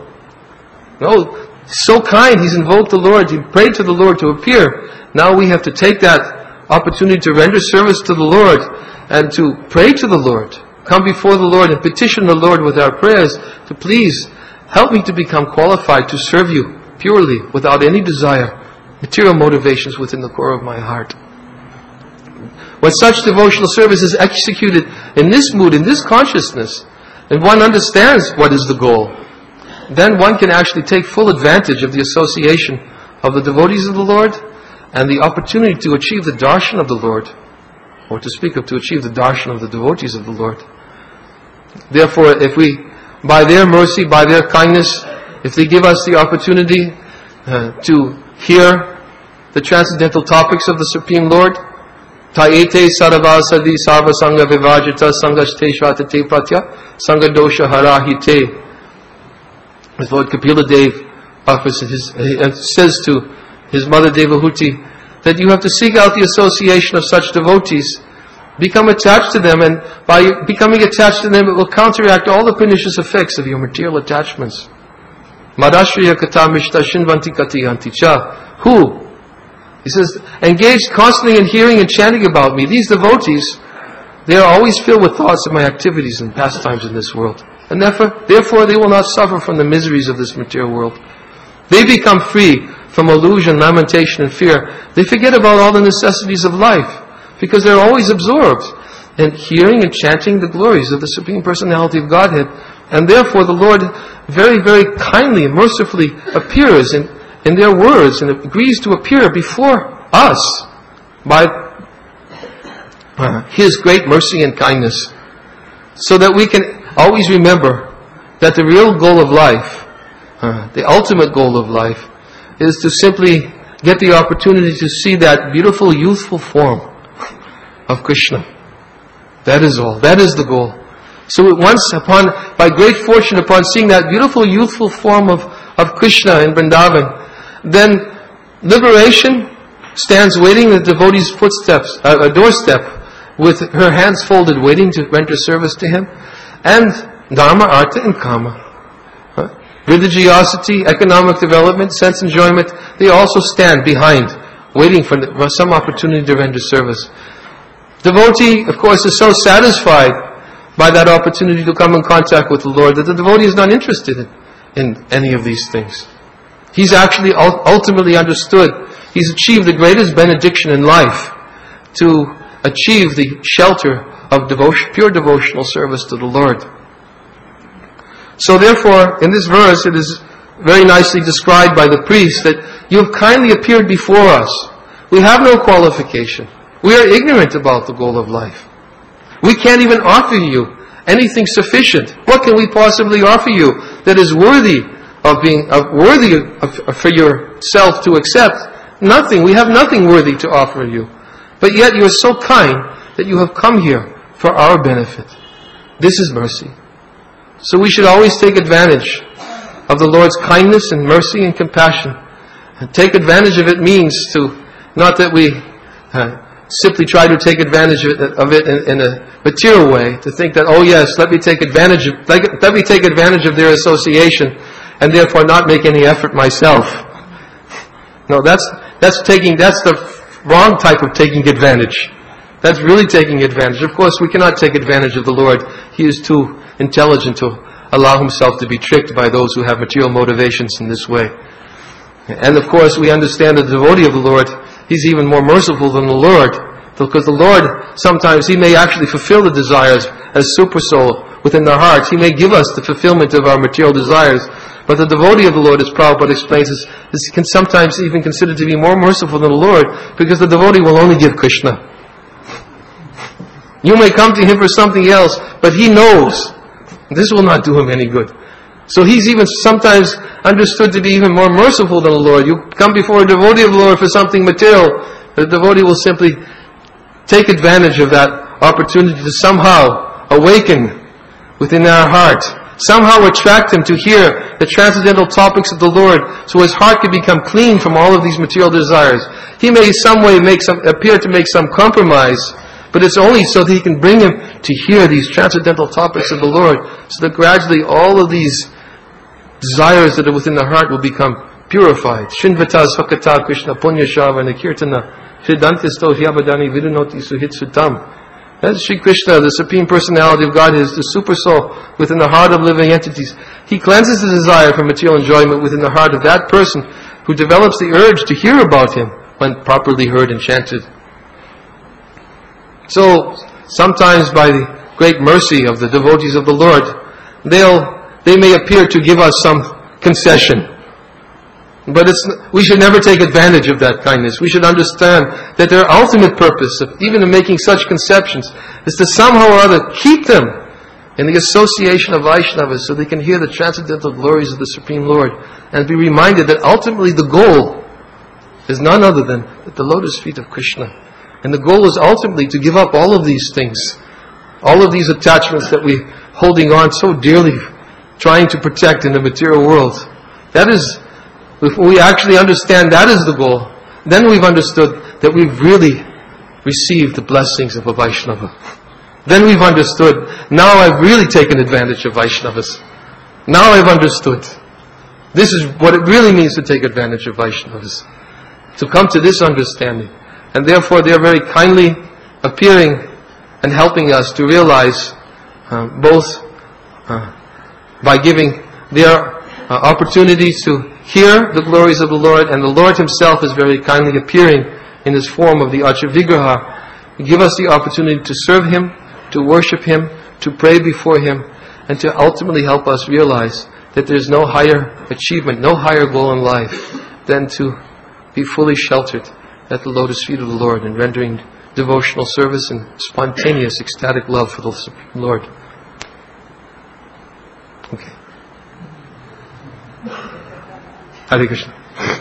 S1: so kind. He's invoked the Lord. He prayed to the Lord to appear. Now we have to take that opportunity to render service to the Lord and to pray to the Lord. Come before the Lord and petition the Lord with our prayers to please help me to become qualified to serve you purely, without any desire, material motivations within the core of my heart. When such devotional service is executed in this mood, in this consciousness, and one understands what is the goal, then one can actually take full advantage of the association of the devotees of the Lord and the opportunity to achieve the darshan of the Lord, or to speak of to achieve the darshan of the devotees of the Lord. Therefore, if we, by their mercy, by their kindness, if they give us the opportunity to hear the transcendental topics of the Supreme Lord, Taete Saravasadi Sarva Sangha Vivajita Sangashte Shvatate Pratya Sangha Dosha Harahite. As Lord Kapila Dev offers says to his mother Devahuti, that you have to seek out the association of such devotees, become attached to them, and by becoming attached to them it will counteract all the pernicious effects of your material attachments. Madashriya Kata Mishta Shinvanti Katiyanti Cha. Who? He says, engaged constantly in hearing and chanting about me. These devotees, they are always filled with thoughts of my activities and pastimes in this world. And therefore they will not suffer from the miseries of this material world. They become free from illusion, lamentation, and fear. They forget about all the necessities of life because they're always absorbed in hearing and chanting the glories of the Supreme Personality of Godhead. And therefore the Lord very, very kindly and mercifully appears in their words and agrees to appear before us by His great mercy and kindness, so that we can always remember that the real goal of life, the ultimate goal of life, is to simply get the opportunity to see that beautiful youthful form of Krishna. That is all. That is the goal. So by great fortune, upon seeing that beautiful youthful form of Krishna in Vrindavan, then liberation stands waiting at the devotee's doorstep, with her hands folded, waiting to render service to him. And Dharma, Artha, and Kama, religiosity, economic development, sense enjoyment, they also stand behind, waiting for some opportunity to render service. Devotee, of course, is so satisfied by that opportunity to come in contact with the Lord that the devotee is not interested in any of these things. He's actually ultimately understood. He's achieved the greatest benediction in life, to achieve the shelter of pure devotional service to the Lord. So therefore, in this verse, it is very nicely described by the priest that you have kindly appeared before us. We have no qualification. We are ignorant about the goal of life. We can't even offer you anything sufficient. What can we possibly offer you that is worthy for yourself to accept? Nothing. We have nothing worthy to offer you. But yet you are so kind that you have come here for our benefit. This is mercy. So we should always take advantage of the Lord's kindness and mercy and compassion. And take advantage of it means to, not that we simply try to take advantage of it in a material way, to think that, oh yes, let me take advantage of their association, and therefore not make any effort myself. No, that's the wrong type of taking advantage. That's really taking advantage. Of course, we cannot take advantage of the Lord. He is too intelligent to allow himself to be tricked by those who have material motivations in this way. And of course, we understand the devotee of the Lord, he's even more merciful than the Lord. Because the Lord, sometimes He may actually fulfill the desires as super soul within their hearts. He may give us the fulfillment of our material desires. But the devotee of the Lord, as Prabhupada explains, is can sometimes even considered to be more merciful than the Lord, because the devotee will only give Krishna. You may come to him for something else, but he knows this will not do him any good. So he's even sometimes understood to be even more merciful than the Lord. You come before a devotee of the Lord for something material, the devotee will simply take advantage of that opportunity to somehow awaken within our heart, somehow attract him to hear the transcendental topics of the Lord, so his heart can become clean from all of these material desires. He may in some way appear to make some compromise, but it's only so that he can bring him to hear these transcendental topics of the Lord, so that gradually all of these desires that are within the heart will become purified. Shinvata Svakata Krishna Punya Shava Nikirtana Shridantisto Hyabadani Vidunoti Suhit Sutam. That's Sri Krishna, the Supreme Personality of God, is the super soul within the heart of living entities. He cleanses the desire for material enjoyment within the heart of that person who develops the urge to hear about Him when properly heard and chanted. So, sometimes by the great mercy of the devotees of the Lord, they may appear to give us some concession. But we should never take advantage of that kindness. We should understand that their ultimate purpose of even making such conceptions is to somehow or other keep them in the association of Vaishnavas, so they can hear the transcendental glories of the Supreme Lord and be reminded that ultimately the goal is none other than at the lotus feet of Krishna. And the goal is ultimately to give up all of these things, all of these attachments that we're holding on so dearly, trying to protect in the material world. That is, if we actually understand that is the goal, then we've understood that we've really received the blessings of a Vaishnava. Then we've understood, now I've really taken advantage of Vaishnavas. Now I've understood. This is what it really means to take advantage of Vaishnavas. To come to this understanding. And therefore they are very kindly appearing and helping us to realize both by giving their opportunities to hear the glories of the Lord, and the Lord Himself is very kindly appearing in His form of the Archavigraha. Give us the opportunity to serve Him, to worship Him, to pray before Him, and to ultimately help us realize that there is no higher achievement, no higher goal in life than to be fully sheltered at the lotus feet of the Lord and rendering devotional service and spontaneous ecstatic love for the Supreme Lord. Okay. Hare Krishna.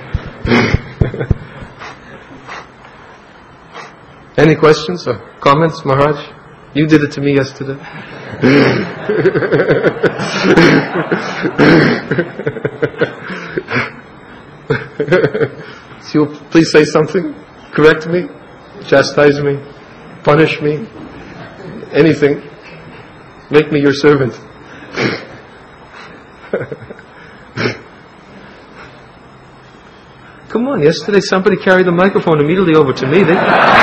S1: Any questions or comments, Maharaj? You did it to me yesterday. So you'll please say something, correct me, chastise me, punish me, anything. Make me your servant. Come on, yesterday somebody carried the microphone immediately over to me.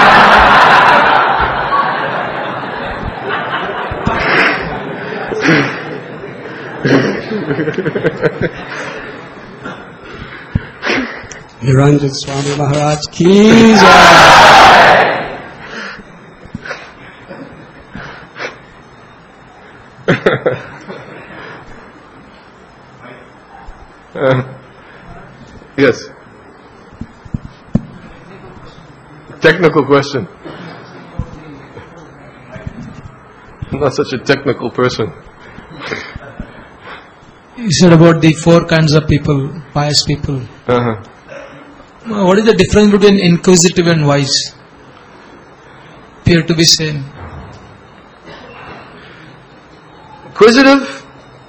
S2: Niranjan Swami Maharaj ki jai.
S1: Yes. Technical question. I'm not such a technical person.
S3: You said about the four kinds of people, pious people. What is the difference between inquisitive and wise? Appear to be same.
S1: Inquisitive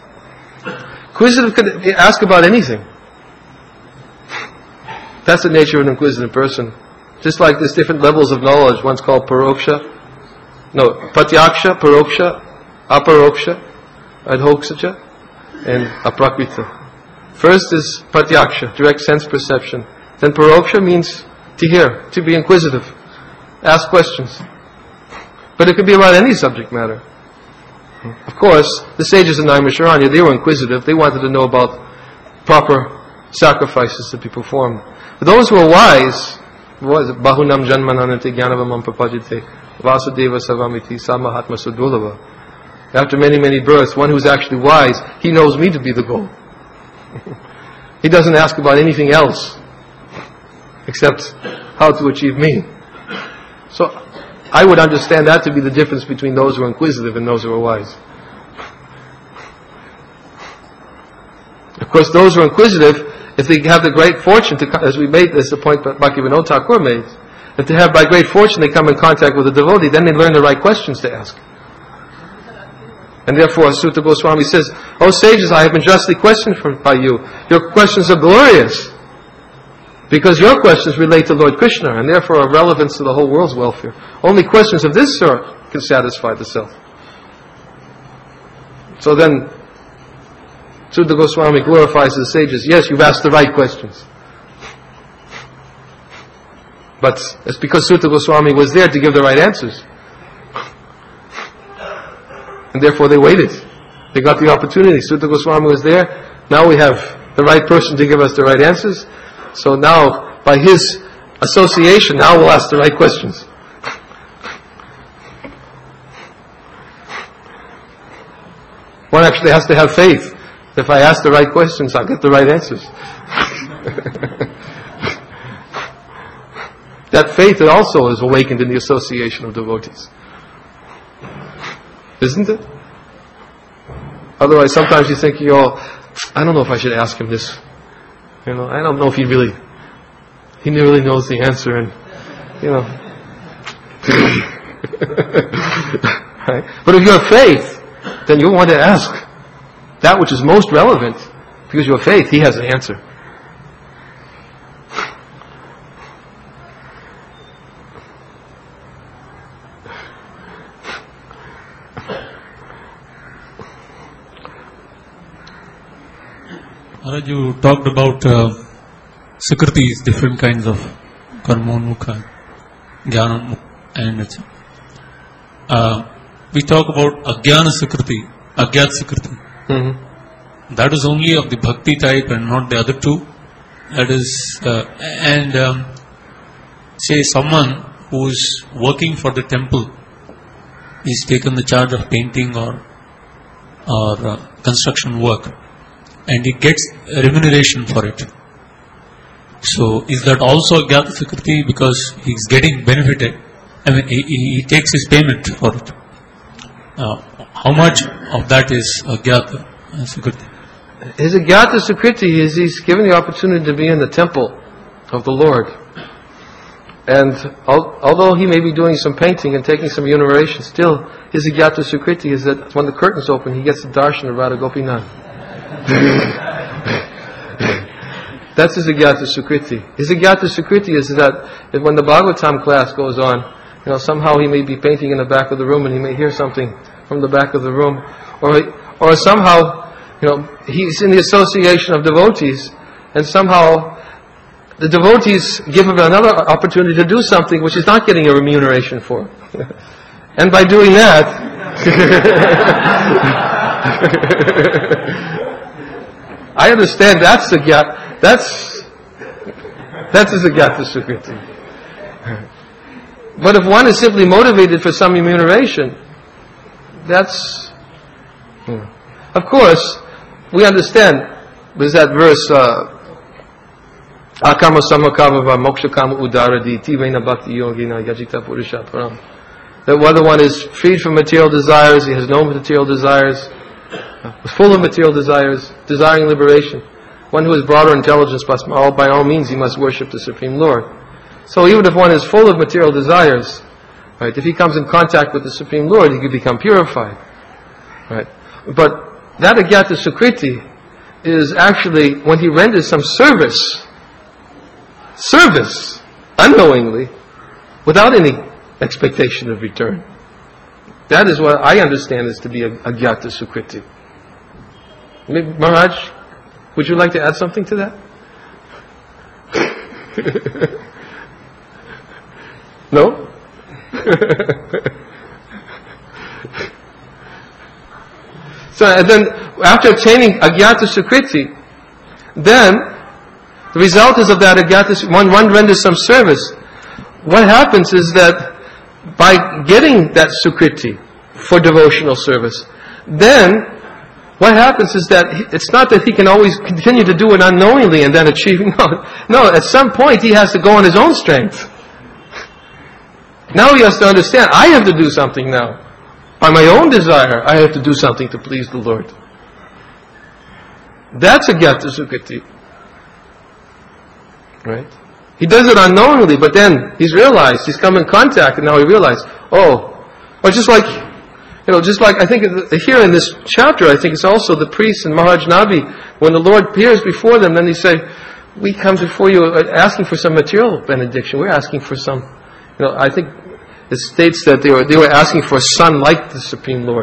S1: can ask about anything. That's the nature of an inquisitive person. Just like there's different levels of knowledge. One's called Pratyaksha, Paroksha, Aparoksha, Adhoksacha, and Aprakrita. First is Pratyaksha, direct sense perception. Then Paroksha means to hear, to be inquisitive, ask questions. But it could be about any subject matter. Of course, the sages in Naimisharanya, they were inquisitive. They wanted to know about proper sacrifices to be performed. But those who are wise, what is it? Bahunam janmananante jnanavamam prapajite vasudeva savamiti samahatma sudulava. After many, many births, one who's actually wise, he knows me to be the goal. He doesn't ask about anything else except how to achieve me. So I would understand that to be the difference between those who are inquisitive and those who are wise. Of course, those who are inquisitive, if they have the great fortune to, as we made this, the point Bhaktivinoda Thakur made, if they have by great fortune they come in contact with a devotee, then they learn the right questions to ask. And therefore, Sutta Goswami says, "O sages, I have been justly questioned by you. Your questions are glorious, because your questions relate to Lord Krishna, and therefore are relevant to the whole world's welfare. Only questions of this sort can satisfy the self." So then, Sutta Goswami glorifies the sages. Yes, you've asked the right questions. But it's because Sutta Goswami was there to give the right answers. And therefore they waited. They got the opportunity. Sutta Goswami was there. Now we have the right person to give us the right answers. So now, by his association, now we'll ask the right questions. One actually has to have faith. If I ask the right questions, I'll get the right answers. That faith also is awakened in the association of devotees. Isn't it? Otherwise, sometimes you think, I don't know if I should ask him this. I don't know if he really knows the answer, and right? But if you have faith, then you'll want to ask that which is most relevant, because you have faith, he has an answer.
S4: Maharaj, you talked about Sukritis, different kinds of Karmonmukha, Jnana and etc. We talk about Ajnana Sukriti, Agyat Sukriti.
S1: Mm-hmm.
S4: That is only of the Bhakti type and not the other two. That is, say someone who is working for the temple, he's taken the charge of painting or construction work, and he gets remuneration for it. So is that also Agyata Sukriti because he's getting benefited? I mean, he takes his payment for it. How much of that is Agyata Sukriti?
S1: His Agyata Sukriti is he's given the opportunity to be in the temple of the Lord. And although he may be doing some painting and taking some remuneration, still his Agyata Sukriti is that when the curtains open, he gets the darshan of Radha Gopinath. That's his Agyata Sukriti. His Agyata Sukriti is that when the Bhagavatam class goes on, somehow he may be painting in the back of the room and he may hear something from the back of the room, or somehow, he's in the association of devotees, and somehow the devotees give him another opportunity to do something which he's not getting a remuneration for. And by doing that, I understand that's his Agyata Sukriti. But if one is simply motivated for some remuneration, that's... Of course, we understand, there's that verse, Akama samakavava mokshakama udaradi tivena bhakti yogina yajita purusha param. That whether one is freed from material desires, he has no material desires, full of material desires, desiring liberation. One who has broader intelligence, by all means he must worship the Supreme Lord. So even if one is full of material desires, right, if he comes in contact with the Supreme Lord, he can become purified. Right? But that Agyata Sukriti is actually when he renders some service, unknowingly, without any expectation of return. That is what I understand is to be a Agyata Sukriti. Maharaj, would you like to add something to that? No? So, and then, after attaining Agyata Sukriti, then, the result is of that Agyata Sukriti, one renders some service, what happens is that by getting that sukriti for devotional service, then what happens is that it's not that he can always continue to do it unknowingly and then achieve. No, at some point he has to go on his own strength. Now he has to understand, I have to do something now. By my own desire, I have to do something to please the Lord. That's a Gyata Sukriti. Right? He does it unknowingly, but then he's realized, he's come in contact, and now he realized, or just like I think here in this chapter, I think it's also the priests and Maharaj Nabi, when the Lord appears before them, then he say, we come before you asking for some material benediction. We're asking for some, I think it states that they were asking for a son like the Supreme Lord.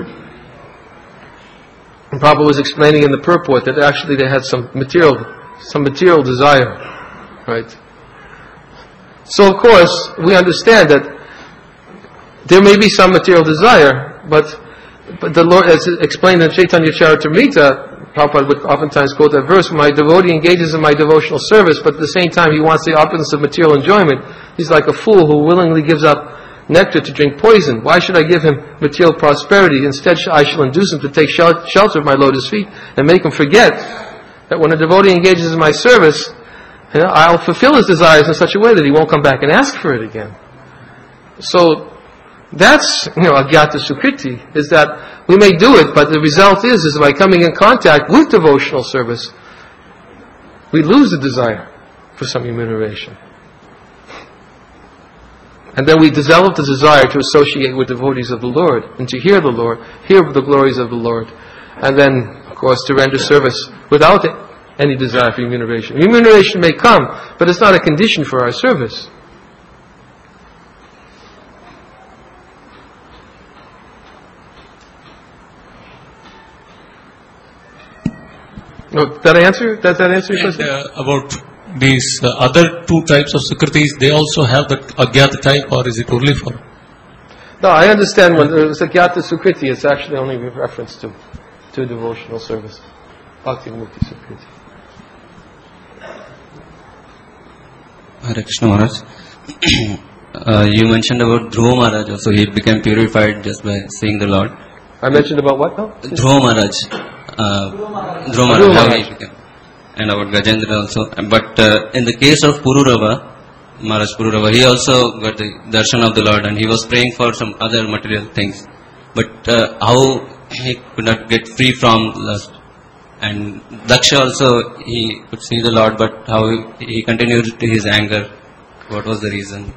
S1: And Prabhupada was explaining in the purport that actually they had some material desire. Right? So of course, we understand that there may be some material desire, but the Lord, as explained in Chaitanya Charitamrita, Prabhupada would oftentimes quote that verse, my devotee engages in my devotional service, but at the same time he wants the opulence of material enjoyment. He's like a fool who willingly gives up nectar to drink poison. Why should I give him material prosperity? Instead, I shall induce him to take shelter of my lotus feet and make him forget that when a devotee engages in my service, I'll fulfill his desires in such a way that he won't come back and ask for it again. So, that's, Agyata Sukriti, is that we may do it, but the result is by coming in contact with devotional service, we lose the desire for some remuneration. And then we develop the desire to associate with devotees of the Lord, and to hear the Lord, hear the glories of the Lord, and then, of course, to render service without any desire for remuneration. Remuneration may come, but it's not a condition for our service. Does that answer your question?
S4: About these other two types of Sukritis, they also have that Agyata type, or is it only for?
S1: No, I understand when there's Agyata Sukriti, it's actually only with reference to devotional service. Bhakti Mukti Sukriti.
S5: Hare Krishna Maharaj. You mentioned about Dhruva Maharaj also. He became purified just by seeing the Lord.
S1: I mentioned about what now?
S5: Dhruva Maharaj. Dhruva Maharaj, how he became. And about Gajendra also. But in the case of Pururava, Maharaj Pururava, he also got the darshan of the Lord and he was praying for some other material things. But how he could not get free from lust. And Daksha also, he could see the Lord, but how he continued to his anger. What was the reason?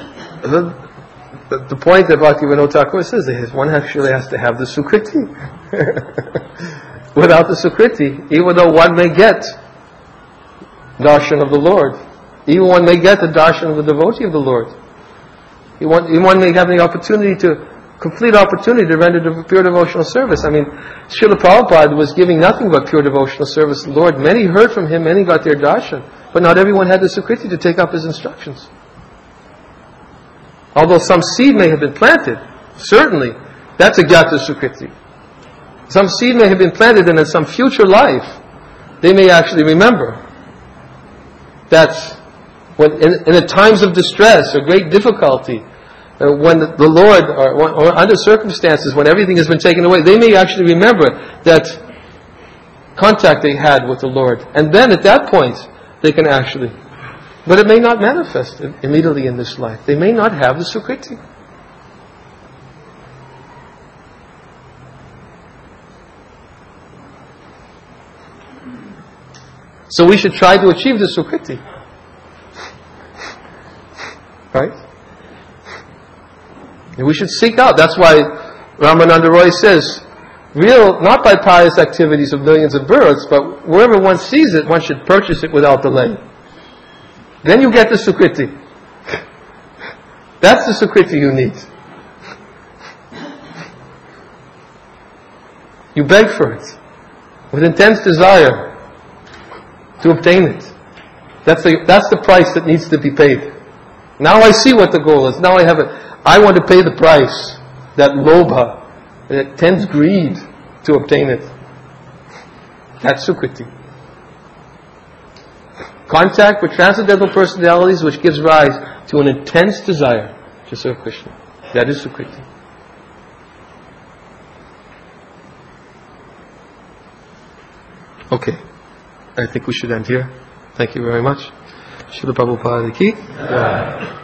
S1: The point that Bhaktivinoda Thakur says is one actually has to have the Sukriti. Without the Sukriti, even though one may get darshan of the Lord, even one may get the darshan of the devotee of the Lord, one may have the complete opportunity to render pure devotional service. I mean, Srila Prabhupada was giving nothing but pure devotional service to the Lord. Many heard from him, many got their darshan, but not everyone had the Sukriti to take up his instructions. Although some seed may have been planted, certainly, that's a Gyata Sukriti. Some seed may have been planted, and in some future life, they may actually remember that when in the times of distress or great difficulty, when the Lord, or under circumstances when everything has been taken away, they may actually remember that contact they had with the Lord. And then at that point, they can actually, but it may not manifest immediately in this life. They may not have the Sukriti. So we should try to achieve the Sukriti. Right? And we should seek out. That's why Ramananda Roy says, not by pious activities of millions of births, but wherever one sees it, one should purchase it without delay. Then you get the Sukriti. That's the Sukriti you need. You beg for it with intense desire to obtain it. That's the price that needs to be paid. Now I see what the goal is. Now I have it. I want to pay the price, that lobha, that tends greed to obtain it. That's Sukriti. Contact with transcendental personalities which gives rise to an intense desire to serve Krishna. That is Sukriti. Okay. I think we should end here. Thank you very much. Srila Prabhupada ki.